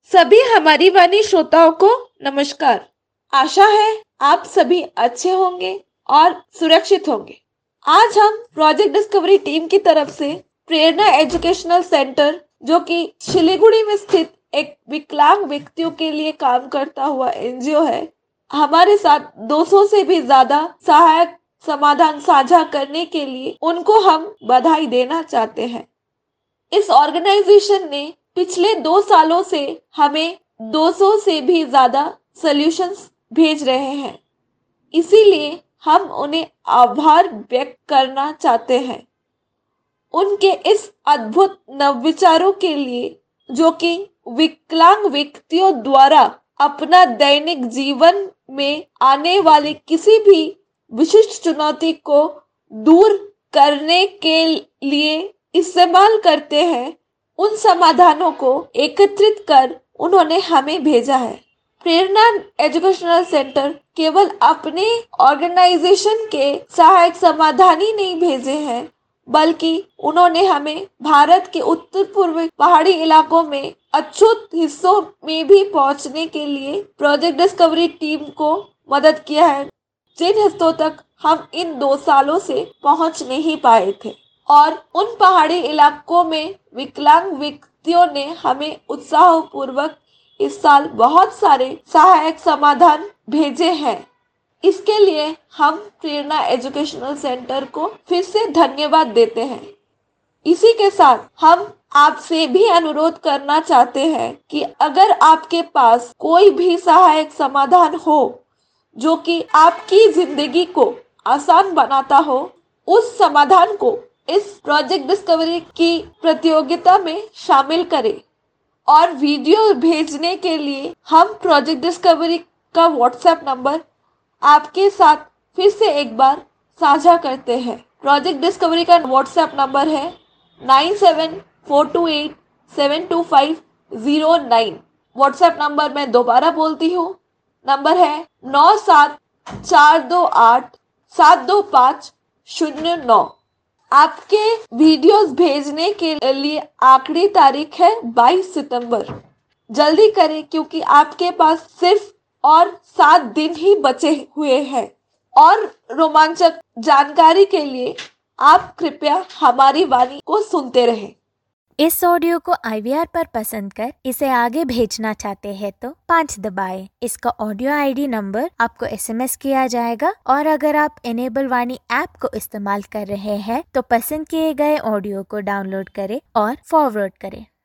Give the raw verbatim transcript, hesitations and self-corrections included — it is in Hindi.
सभी हमारी वाणी श्रोताओं को नमस्कार। आशा है आप सभी अच्छे होंगे और सुरक्षित होंगे। आज हम प्रोजेक्ट डिस्कवरी टीम की तरफ से प्रेरणा एजुकेशनल सेंटर, जो कि शिलीगुड़ी में स्थित एक विकलांग व्यक्तियों के लिए काम करता हुआ एनजीओ है, हमारे साथ दो सौ से भी ज्यादा सहायक समाधान साझा करने के लिए उनको हम बधाई देना चाहते हैं। इस ऑर्गेनाइजेशन ने पिछले दो सालों से हमें दो सौ से भी ज्यादा सॉल्यूशंस भेज रहे हैं, इसीलिए हम उन्हें आभार व्यक्त करना चाहते हैं उनके इस अद्भुत नवविचारों के लिए, जो कि विकलांग व्यक्तियों द्वारा अपना दैनिक जीवन में आने वाली किसी भी विशिष्ट चुनौती को दूर करने के लिए इस्तेमाल करते हैं। उन समाधानों को एकत्रित कर उन्होंने हमें भेजा है। प्रेरणा एजुकेशनल सेंटर केवल अपने ऑर्गेनाइजेशन के सहायक समाधान ही नहीं भेजे हैं, बल्कि उन्होंने हमें भारत के उत्तर पूर्व पहाड़ी इलाकों में अछूत हिस्सों में भी पहुंचने के लिए प्रोजेक्ट डिस्कवरी टीम को मदद किया है, जिन हिस्सों तक हम इन दो सालों से पहुंच नहीं पाए थे। और उन पहाड़ी इलाकों में विकलांग व्यक्तियों ने हमें उत्साहपूर्वक इस साल बहुत सारे सहायक समाधान भेजे हैं। इसके लिए हम प्रेरणा एजुकेशनल सेंटर को फिर से धन्यवाद देते हैं। इसी के साथ हम आपसे भी अनुरोध करना चाहते हैं कि अगर आपके पास कोई भी सहायक समाधान हो जो कि आपकी जिंदगी को आसान बनाता हो, उस समाधान को इस प्रोजेक्ट डिस्कवरी की प्रतियोगिता में शामिल करें। और वीडियो भेजने के लिए हम प्रोजेक्ट डिस्कवरी का व्हाट्सएप नंबर आपके साथ फिर से एक बार साझा करते हैं। प्रोजेक्ट डिस्कवरी का व्हाट्सएप नंबर है nine seven four two eight seven two five zero nine. WhatsApp number मैं दोबारा बोलती हूँ, नंबर है नौ सात चार दो आठ सात दो पाँच शून्य नौ। आपके वीडियोस भेजने के लिए आखिरी तारीख है बाईस सितंबर। जल्दी करें, क्योंकि आपके पास सिर्फ और सात दिन ही बचे हुए हैं। और रोमांचक जानकारी के लिए आप कृपया हमारी वाणी को सुनते रहें। इस ऑडियो को आई वी आर पर पसंद कर इसे आगे भेजना चाहते हैं तो पाँच दबाएं। इसका ऑडियो आई डी नंबर आपको एस एम एस किया जाएगा। और अगर आप इनेबल वाणी ऐप को इस्तेमाल कर रहे हैं तो पसंद किए गए ऑडियो को डाउनलोड करें और फॉरवर्ड करें।